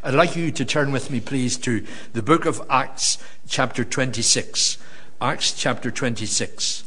I'd like you to turn with me, please, to the book of Acts, chapter 26. Acts, chapter 26.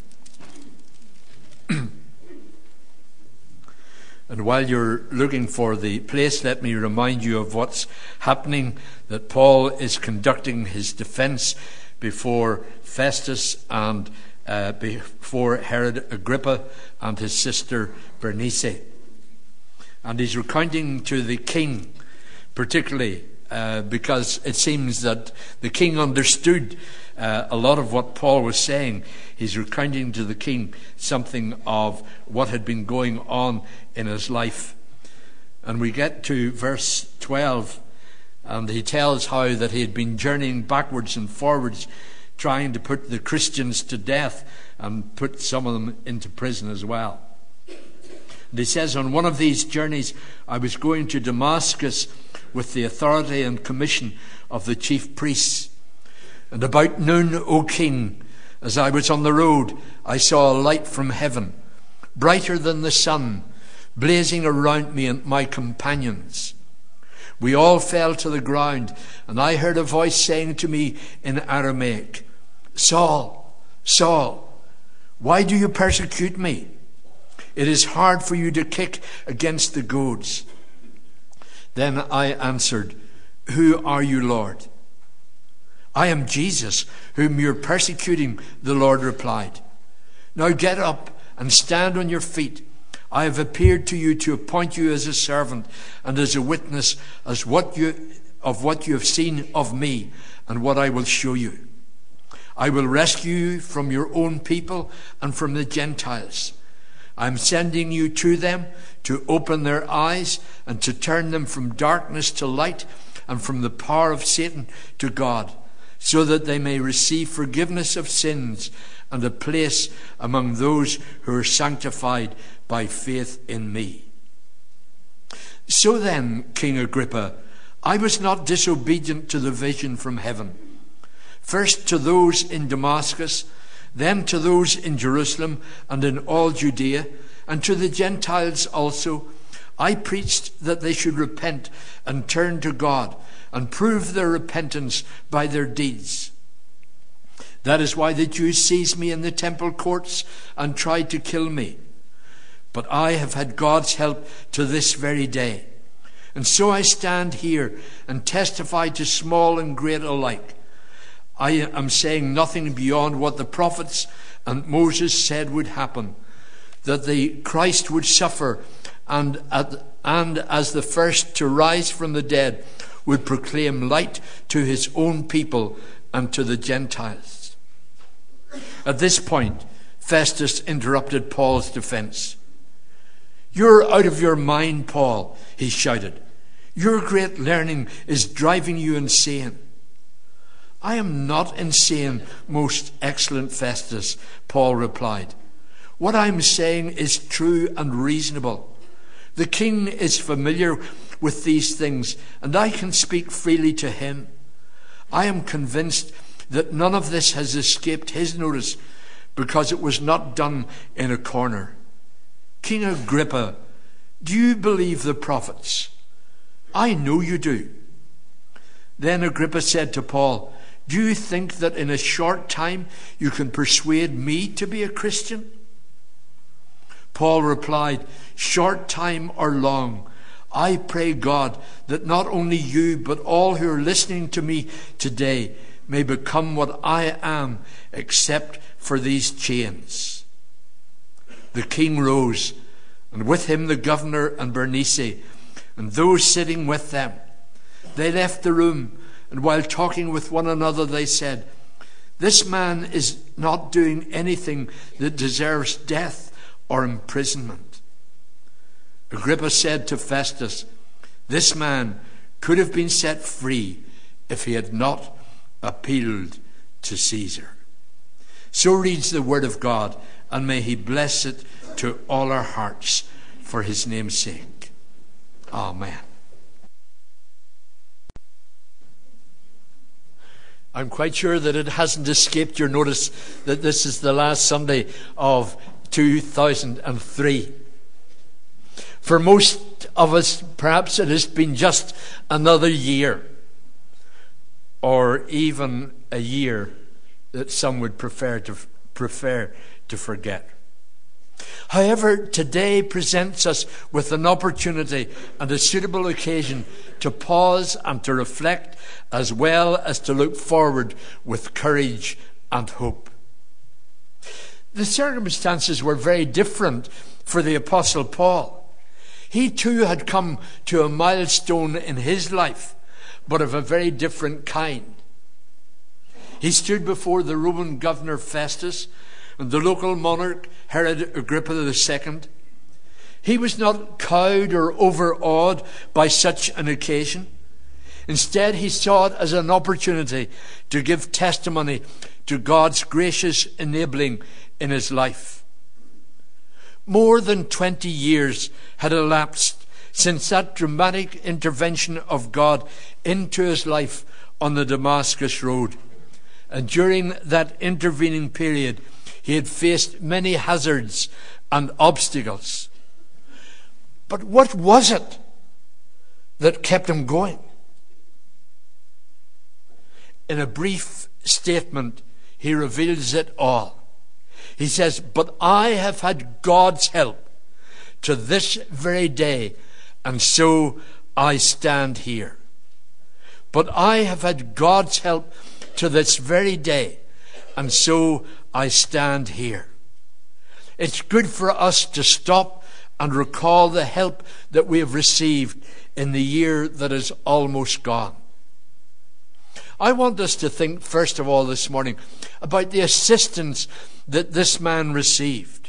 And while you're looking for the place, let me remind you of what's happening, that Paul is conducting his defense before Festus and before Herod Agrippa and his sister Bernice. And he's recounting to the king, particularly because it seems that the king understood a lot of what Paul was saying. He's recounting to the king something of what had been going on in his life. And we get to verse 12, and he tells how that he had been journeying backwards and forwards, trying to put the Christians to death and put some of them into prison as well. And he says, on one of these journeys I was going to Damascus with the authority and commission of the chief priests. And about noon, O king, as I was on the road, I saw a light from heaven, brighter than the sun, blazing around me and my companions. We all fell to the ground, and I heard a voice saying to me in Aramaic, Saul, Saul, why do you persecute me? It is hard for you to kick against the goads. Then I answered, Who are you, Lord? I am Jesus, whom you're persecuting, the Lord replied. Now get up and stand on your feet. I have appeared to you to appoint you as a servant and as a witness of what you have seen of me and what I will show you. I will rescue you from your own people and from the Gentiles. I am sending you to them to open their eyes and to turn them from darkness to light and from the power of Satan to God, so that they may receive forgiveness of sins and a place among those who are sanctified by faith in me. So then, King Agrippa, I was not disobedient to the vision from heaven. First to those in Damascus, then to those in Jerusalem and in all Judea, and to the Gentiles also, I preached that they should repent and turn to God and prove their repentance by their deeds. That is why the Jews seized me in the temple courts and tried to kill me. But I have had God's help to this very day. And so I stand here and testify to small and great alike. I am saying nothing beyond what the prophets and Moses said would happen, that the Christ would suffer and as the first to rise from the dead would proclaim light to his own people and to the Gentiles. At this point, Festus interrupted Paul's defense. You're out of your mind, Paul, he shouted. Your great learning is driving you insane. I am not insane, most excellent Festus, Paul replied. What I'm saying is true and reasonable. The king is familiar with these things, and I can speak freely to him. I am convinced that none of this has escaped his notice, because it was not done in a corner. King Agrippa, do you believe the prophets? I know you do. Then Agrippa said to Paul, do you think that in a short time you can persuade me to be a Christian? Paul replied, short time or long, I pray God that not only you but all who are listening to me today may become what I am, except for these chains. The king rose, and with him the governor and Bernice, and those sitting with them. They left the room, and while talking with one another they said, this man is not doing anything that deserves death or imprisonment. Agrippa said to Festus, this man could have been set free if he had not appealed to Caesar. So reads the word of God, and may he bless it to all our hearts for his name's sake. Amen. I'm quite sure that it hasn't escaped your notice that this is the last Sunday of 2003. For most most of us, perhaps it has been just another year, or even a year that some would prefer to forget. However, today presents us with an opportunity and a suitable occasion to pause and to reflect, as well as to look forward with courage and hope. The circumstances were very different for the Apostle Paul. He too had come to a milestone in his life, but of a very different kind. He stood before the Roman governor Festus and the local monarch Herod Agrippa II. He was not cowed or overawed by such an occasion. Instead, he saw it as an opportunity to give testimony to God's gracious enabling in his life. More than 20 years had elapsed since that dramatic intervention of God into his life on the Damascus Road. And during that intervening period, he had faced many hazards and obstacles. But what was it that kept him going? In a brief statement, he reveals it all. He says, "But I have had God's help to this very day, and so I stand here." But I have had God's help to this very day, and so I stand here. It's good for us to stop and recall the help that we have received in the year that is almost gone. I want us to think, first of all, this morning about the assistance that this man received.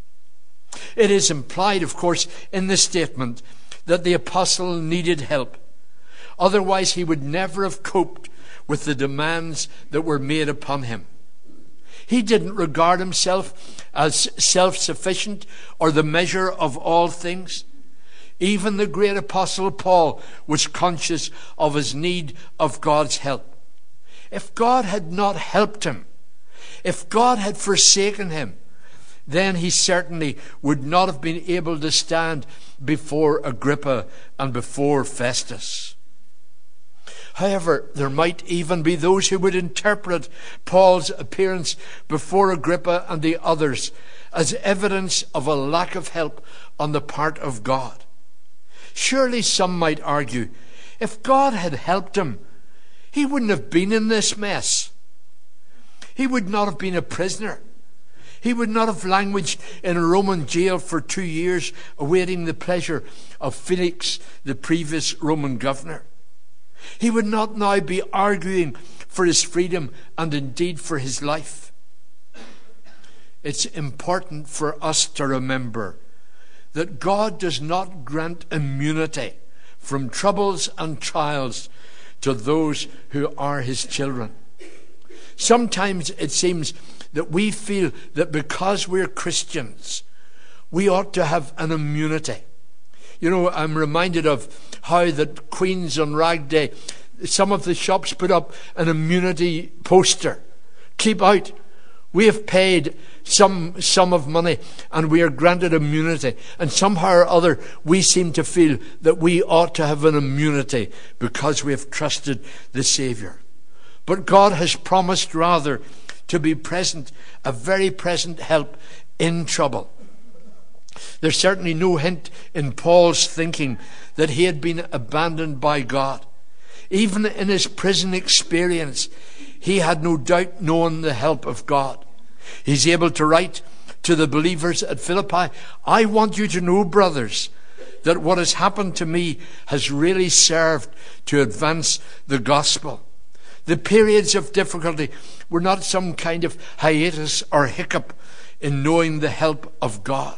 It is implied, of course, in the statement that the apostle needed help. Otherwise, he would never have coped with the demands that were made upon him. He didn't regard himself as self-sufficient or the measure of all things. Even the great apostle Paul was conscious of his need of God's help. If God had not helped him, if God had forsaken him, then he certainly would not have been able to stand before Agrippa and before Festus. However, there might even be those who would interpret Paul's appearance before Agrippa and the others as evidence of a lack of help on the part of God. Surely some might argue, if God had helped him, he wouldn't have been in this mess. He would not have been a prisoner. He would not have languished in a Roman jail for 2 years, awaiting the pleasure of Felix, the previous Roman governor. He would not now be arguing for his freedom and indeed for his life. It's important for us to remember that God does not grant immunity from troubles and trials to those who are his children. Sometimes it seems that we feel that because we're Christians, we ought to have an immunity. You know, I'm reminded of how that Queens on Rag Day, some of the shops put up an immunity poster. Keep out. We have paid some sum of money and we are granted immunity. And somehow or other, we seem to feel that we ought to have an immunity because we have trusted the Saviour. But God has promised rather to be present, a very present help in trouble. There's certainly no hint in Paul's thinking that he had been abandoned by God. Even in his prison experience, he had no doubt known the help of God. He's able to write to the believers at Philippi, "I want you to know, brothers, that what has happened to me has really served to advance the gospel." The periods of difficulty were not some kind of hiatus or hiccup in knowing the help of God.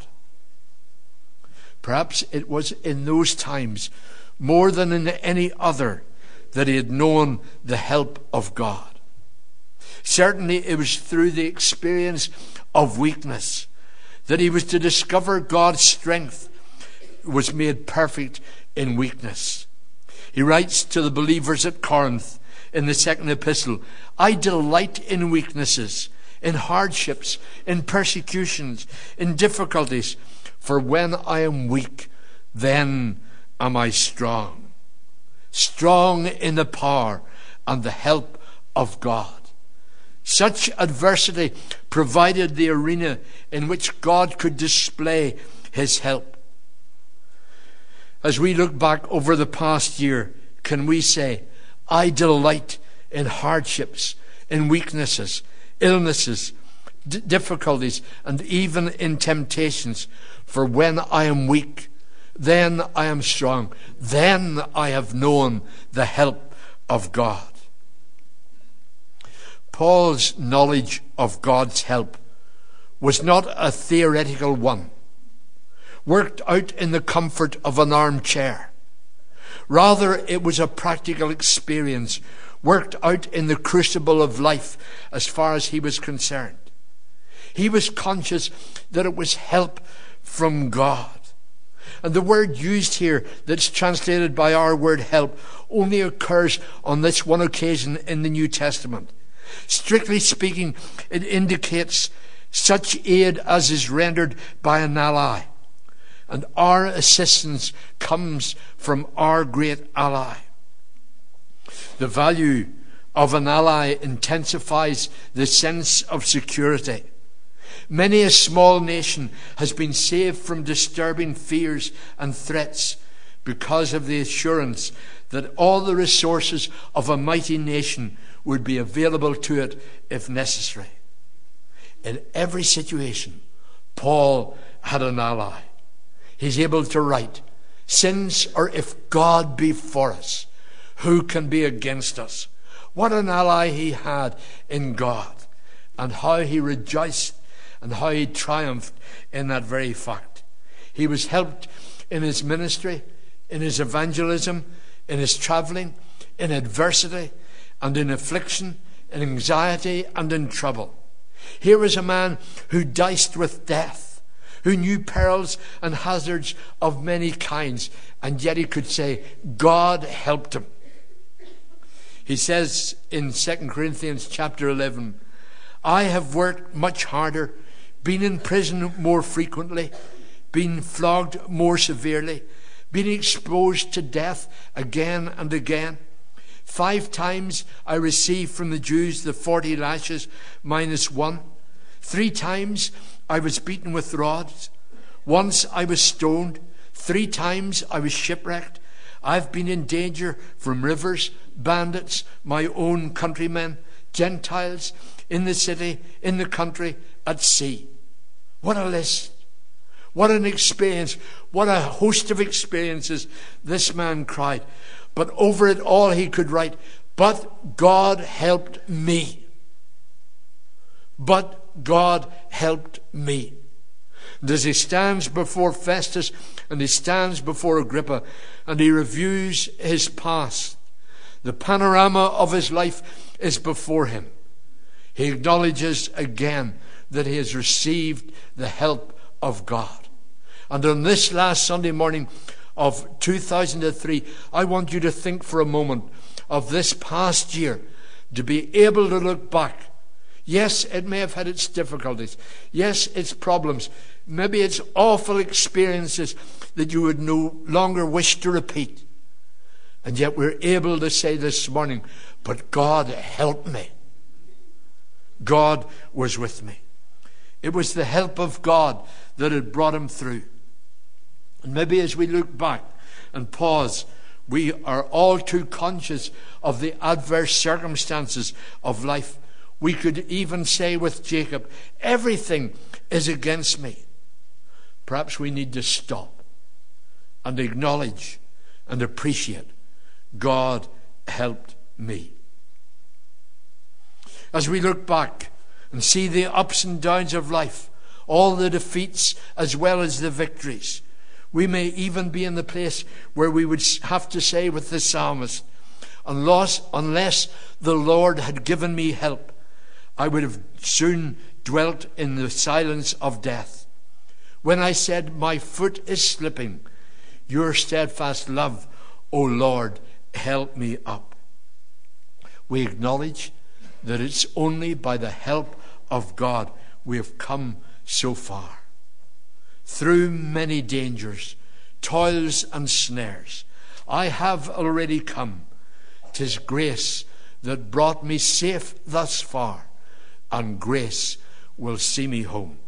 Perhaps it was in those times, more than in any other, that he had known the help of God. Certainly it was through the experience of weakness that he was to discover God's strength was made perfect in weakness. He writes to the believers at Corinth in the second epistle, "I delight in weaknesses, in hardships, in persecutions, in difficulties, for when I am weak, then am I strong. Strong in the power and the help of God. Such adversity provided the arena in which God could display his help. As we look back over the past year, can we say, I delight in hardships, in weaknesses, illnesses, difficulties, and even in temptations? For when I am weak, then I am strong. Then I have known the help of God. Paul's knowledge of God's help was not a theoretical one, worked out in the comfort of an armchair. Rather, it was a practical experience, worked out in the crucible of life as far as he was concerned. He was conscious that it was help from God. And the word used here that's translated by our word help only occurs on this one occasion in the New Testament. Strictly speaking, it indicates such aid as is rendered by an ally. And our assistance comes from our great ally. The value of an ally intensifies the sense of security. Many a small nation has been saved from disturbing fears and threats because of the assurance that all the resources of a mighty nation would be available to it if necessary. In every situation, Paul had an ally. He's able to write, since or if God be for us, who can be against us? What an ally he had in God, and how he rejoiced and how he triumphed in that very fact. He was helped in his ministry, in his evangelism, in his travelling, in adversity and in affliction, in anxiety and in trouble. Here was a man who diced with death, who knew perils and hazards of many kinds, and yet he could say, God helped him. He says in 2 Corinthians chapter 11, I have worked much harder, been in prison more frequently, been flogged more severely, been exposed to death again and again. 5 times I received from the Jews the 40 lashes minus 1. 3 times I was beaten with rods. Once I was stoned. 3 times I was shipwrecked. I've been in danger from rivers, bandits, my own countrymen, Gentiles, in the city, in the country, at sea. What a list. What an experience. What a host of experiences this man cried. But over it all he could write, but God helped me. But God helped me. And as he stands before Festus and he stands before Agrippa and he reviews his past, the panorama of his life is before him. He acknowledges again that he has received the help of God. And on this last Sunday morning of 2003, I want you to think for a moment of this past year, to be able to look back. Yes, it may have had its difficulties. Yes, its problems. Maybe it's awful experiences that you would no longer wish to repeat. And yet we're able to say this morning, but God helped me. God was with me. It was the help of God that had brought him through. And maybe as we look back and pause, we are all too conscious of the adverse circumstances of life. We could even say with Jacob, everything is against me. Perhaps we need to stop and acknowledge and appreciate God helped me. As we look back and see the ups and downs of life, all the defeats as well as the victories, we may even be in the place where we would have to say with the psalmist, unless the Lord had given me help, I would have soon dwelt in the silence of death. When I said, my foot is slipping, your steadfast love, O Lord, help me up. We acknowledge that it's only by the help of God we have come so far. Through many dangers, toils and snares. I have already come. 'Tis grace that brought me safe thus far, and grace will see me home.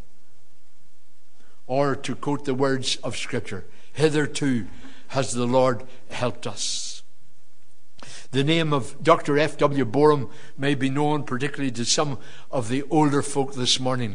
Or to quote the words of Scripture, hitherto has the Lord helped us. The name of Dr. F.W. Boreham may be known particularly to some of the older folk this morning.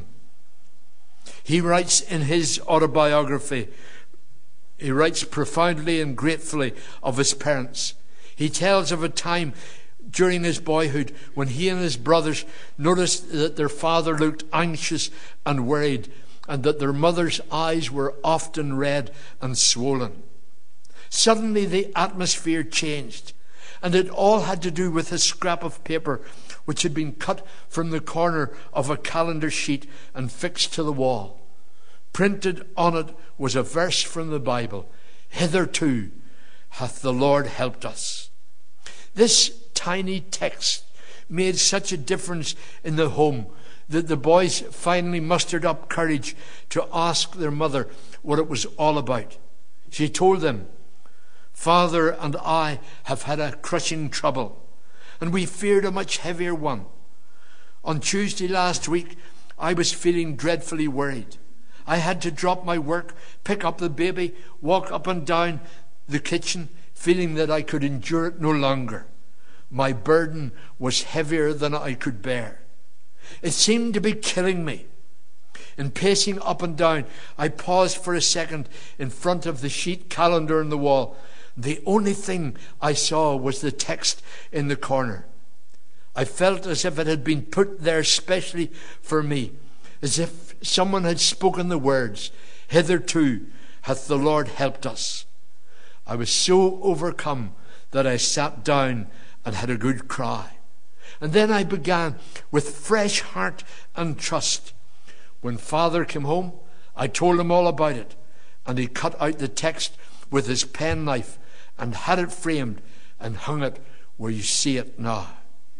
He writes in his autobiography, he writes profoundly and gratefully of his parents. He tells of a time during his boyhood when he and his brothers noticed that their father looked anxious and worried, and that their mother's eyes were often red and swollen. Suddenly the atmosphere changed, and it all had to do with a scrap of paper which had been cut from the corner of a calendar sheet and fixed to the wall. Printed on it was a verse from the Bible, "Hitherto hath the Lord helped us." This tiny text made such a difference in the home that the boys finally mustered up courage to ask their mother what it was all about. She told them, "Father and I have had a crushing trouble, and we feared a much heavier one. On Tuesday last week, I was feeling dreadfully worried. I had to drop my work, pick up the baby, walk up and down the kitchen, feeling that I could endure it no longer. My burden was heavier than I could bear. It seemed to be killing me. In pacing up and down, I paused for a second in front of the sheet calendar on the wall. The only thing I saw was the text in the corner. I felt as if it had been put there specially for me, as if someone had spoken the words, 'Hitherto hath the Lord helped us.' I was so overcome that I sat down and had a good cry. And then I began with fresh heart and trust. When Father came home, I told him all about it, and he cut out the text with his penknife and had it framed and hung it where you see it now."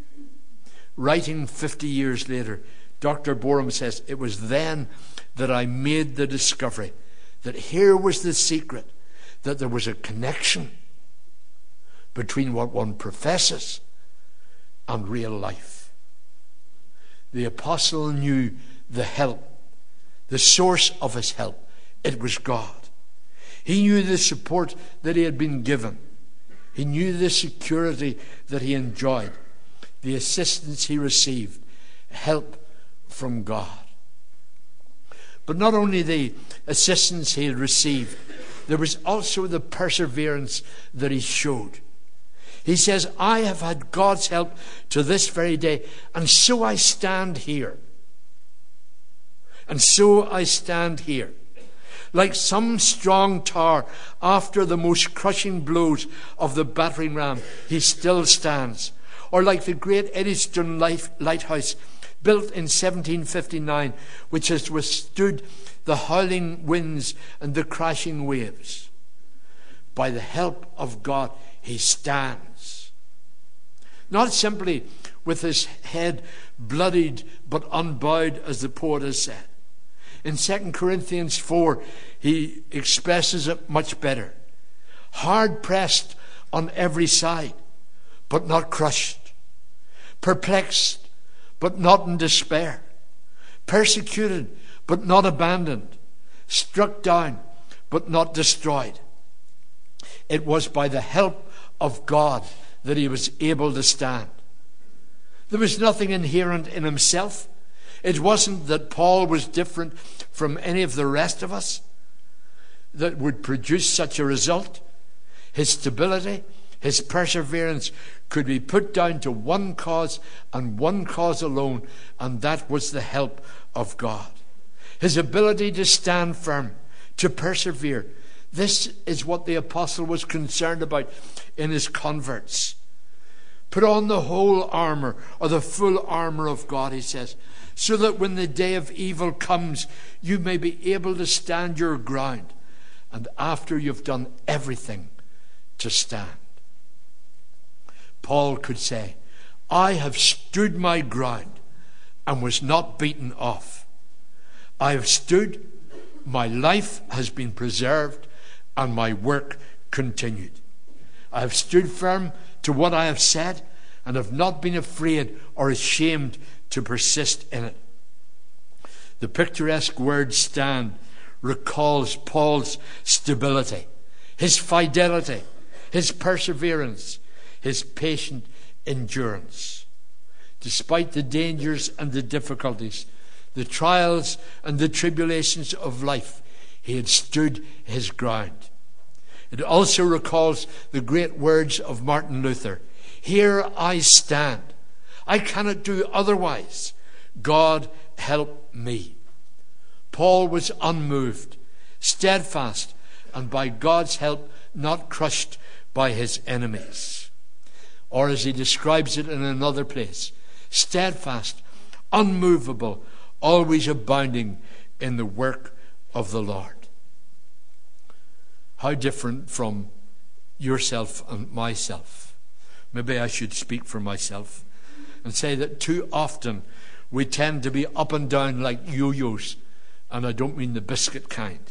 Writing 50 years later, Dr. Boreham says, "It was then that I made the discovery that here was the secret, that there was a connection between what one professes and real life." The apostle knew the help, the source of his help. It was God. He knew the support that he had been given. He knew the security that he enjoyed, the assistance he received, help from God. But not only the assistance he had received, there was also the perseverance that he showed. He says, "I have had God's help to this very day, and so I stand here. And so I stand here. Like some strong tower, after the most crushing blows of the battering ram, he still stands. Or like the great Eddystone lighthouse, built in 1759, which has withstood the howling winds and the crashing waves. By the help of God, he stands. Not simply with his head bloodied but unbowed, as the poet has said. In 2 Corinthians 4, he expresses it much better. Hard pressed on every side, but not crushed. Perplexed, but not in despair. Persecuted, but not abandoned. Struck down, but not destroyed. It was by the help of God that he was able to stand. There was nothing inherent in himself. It wasn't that Paul was different from any of the rest of us that would produce such a result. His stability, his perseverance could be put down to one cause and one cause alone, and that was the help of God. His ability to stand firm, to persevere. This is what the apostle was concerned about in his converts. Put on the whole armor, or the full armor of God, he says, so that when the day of evil comes, you may be able to stand your ground, and after you've done everything, to stand. Paul could say, I have stood my ground and was not beaten off. I have stood, my life has been preserved, and my work continued. I have stood firm to what I have said, and have not been afraid or ashamed to persist in it. The picturesque word stand recalls Paul's stability, his fidelity, his perseverance, his patient endurance. Despite the dangers and the difficulties, the trials and the tribulations of life, he had stood his ground. It also recalls the great words of Martin Luther: "Here I stand. I cannot do otherwise. God help me." Paul was unmoved, steadfast, and by God's help not crushed by his enemies. Or as he describes it in another place, steadfast, unmovable, always abounding in the work of the Lord. How different from yourself and myself. Maybe I should speak for myself and say that too often we tend to be up and down like yo-yos, and I don't mean the biscuit kind.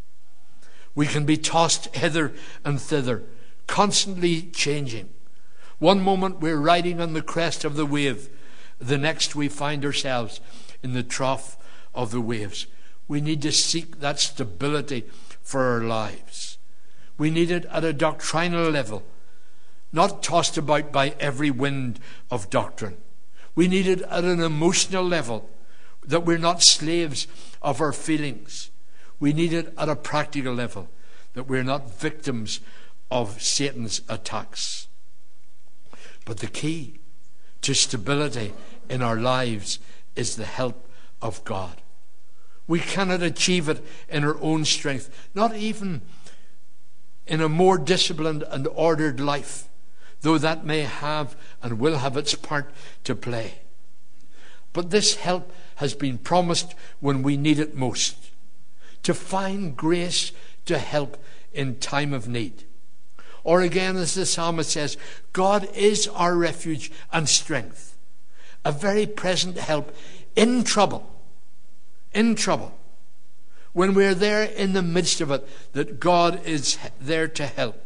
We can be tossed hither and thither, constantly changing. One moment we're riding on the crest of the wave, the next we find ourselves in the trough of the waves. We need to seek that stability for our lives. We need it at a doctrinal level, not tossed about by every wind of doctrine. We need it at an emotional level, that we're not slaves of our feelings. We need it at a practical level, that we're not victims of Satan's attacks. But the key to stability in our lives is the help of God. We cannot achieve it in our own strength, not even in a more disciplined and ordered life, though that may have and will have its part to play. But this help has been promised when we need it most, to find grace to help in time of need. Or again, as the psalmist says, God is our refuge and strength, a very present help in trouble. In trouble. When we're there in the midst of it, that God is there to help.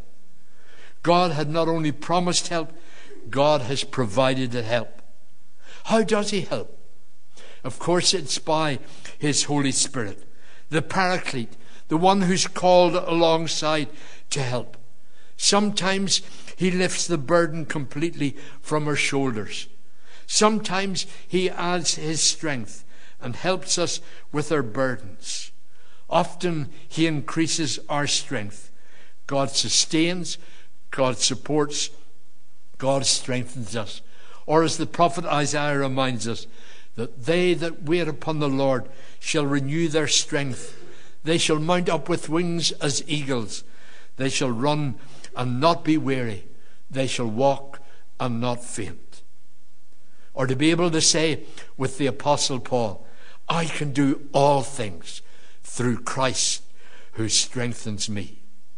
God had not only promised help, God has provided the help. How does he help? Of course, it's by his Holy Spirit, the Paraclete, the one who's called alongside to help. Sometimes he lifts the burden completely from our shoulders. Sometimes he adds his strength and helps us with our burdens. Often he increases our strength. God sustains, God supports, God strengthens us. Or as the prophet Isaiah reminds us, that they that wait upon the Lord shall renew their strength. They shall mount up with wings as eagles. They shall run and not be weary. They shall walk and not faint. Or to be able to say with the Apostle Paul, I can do all things through Christ who strengthens me.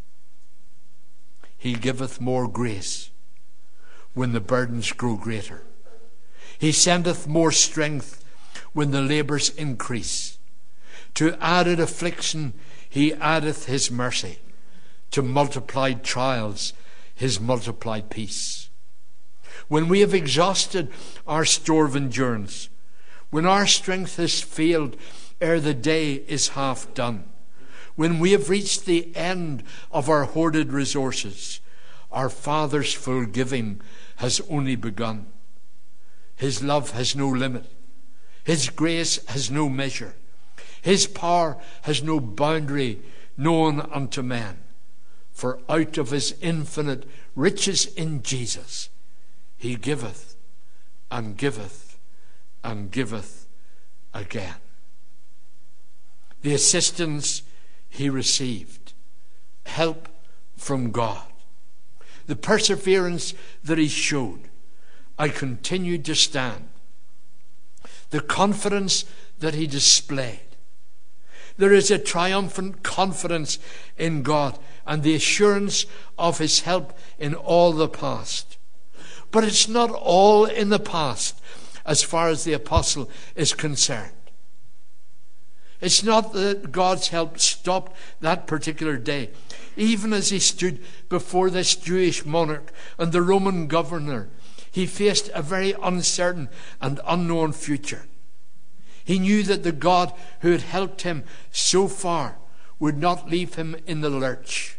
He giveth more grace when the burdens grow greater. He sendeth more strength when the labours increase. To added affliction he addeth his mercy. To multiplied trials his multiplied peace. When we have exhausted our store of endurance, when our strength has failed ere the day is half done, when we have reached the end of our hoarded resources, our Father's full giving has only begun. His love has no limit. His grace has no measure. His power has no boundary known unto man. For out of his infinite riches in Jesus, he giveth and giveth and giveth again. The assistance he received, help from God, the perseverance that he showed, I continued to stand. The confidence that he displayed. There is a triumphant confidence in God and the assurance of his help in all the past. But it's not all in the past as far as the apostle is concerned. It's not that God's help stopped that particular day. Even as he stood before this Jewish monarch and the Roman governor, he faced a very uncertain and unknown future. He knew that the God who had helped him so far would not leave him in the lurch.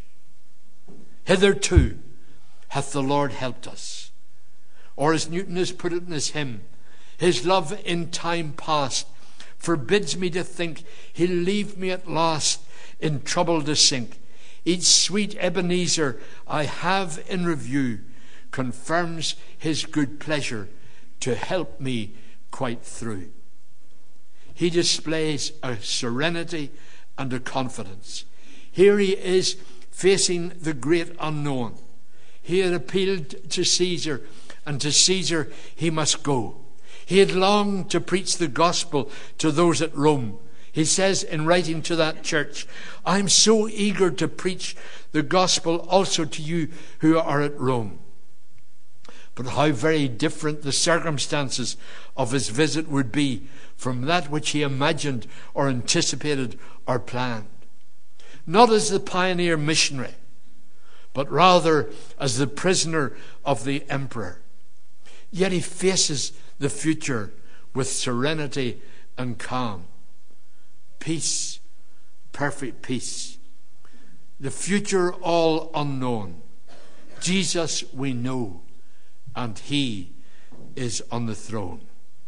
Hitherto hath the Lord helped us. Or as Newton has put it in his hymn, his love in time past forbids me to think he'll leave me at last in trouble to sink. Each sweet Ebenezer I have in review confirms his good pleasure to help me quite through. He displays a serenity and a confidence. Here he is facing the great unknown. He had appealed to Caesar, and to Caesar he must go. He had longed to preach the gospel to those at Rome. He says in writing to that church, I'm so eager to preach the gospel also to you who are at Rome. But how very different the circumstances of his visit would be from that which he imagined or anticipated or planned. Not as the pioneer missionary, but rather as the prisoner of the emperor. Yet he faces the future with serenity and calm. Peace, perfect peace. The future all unknown. Jesus we know, and he is on the throne.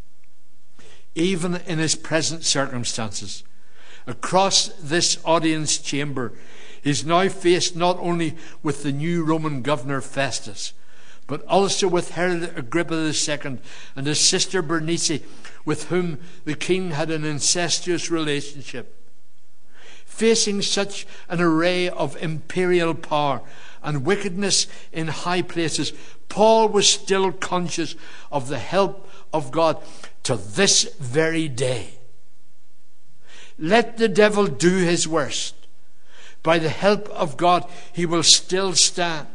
Even in his present circumstances, across this audience chamber, he's now faced not only with the new Roman governor Festus, but also with Herod Agrippa II and his sister Bernice, with whom the king had an incestuous relationship. Facing such an array of imperial power and wickedness in high places, Paul was still conscious of the help of God to this very day. Let the devil do his worst. By the help of God, he will still stand.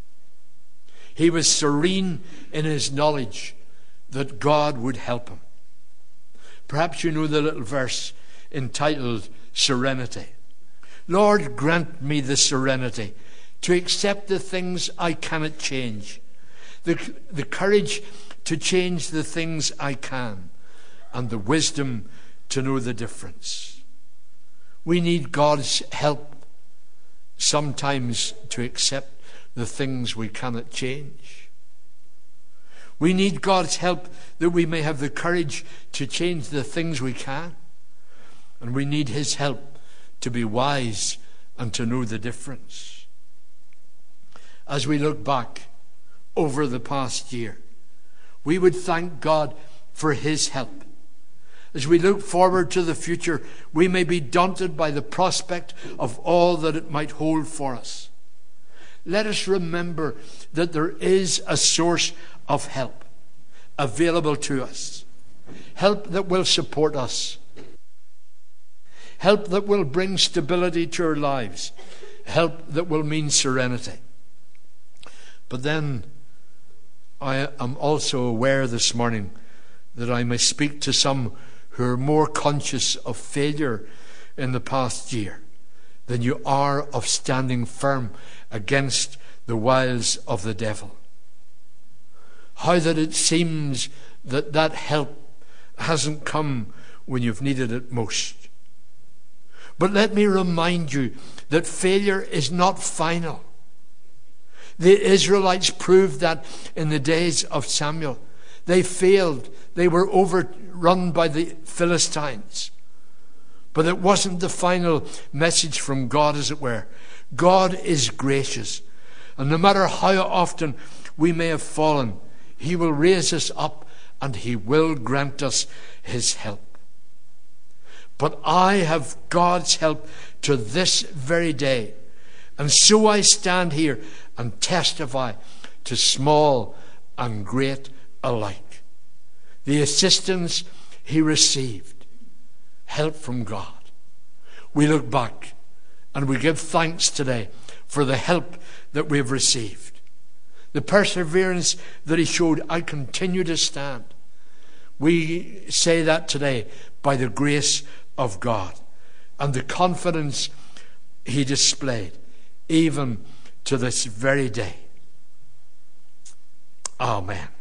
He was serene in his knowledge that God would help him. Perhaps you know the little verse entitled Serenity. Lord, grant me the serenity to accept the things I cannot change, the courage to change the things I can, and the wisdom to know the difference. We need God's help sometimes to accept the things we cannot change. We need God's help that we may have the courage to change the things we can. And we need his help to be wise and to know the difference. As we look back over the past year, we would thank God for his help. As we look forward to the future, we may be daunted by the prospect of all that it might hold for us. Let us remember that there is a source of help available to us. Help that will support us. Help that will bring stability to our lives. Help that will mean serenity. But then I am also aware this morning that I may speak to some who are more conscious of failure in the past year than you are of standing firm against the wiles of the devil. How that it seems that help hasn't come when you've needed it most. But let me remind you that failure is not final. The Israelites proved that in the days of Samuel. They failed. They were overrun by the Philistines. But it wasn't the final message from God, as it were. God is gracious. And no matter how often we may have fallen, he will raise us up and he will grant us his help. But I have God's help to this very day. And so I stand here and testify to small and great alike. The assistance he received, help from God. We look back and we give thanks today for the help that we have received. The perseverance that he showed, I continue to stand. We say that today by the grace of God. and the confidence he displayed, even to this very day. Amen.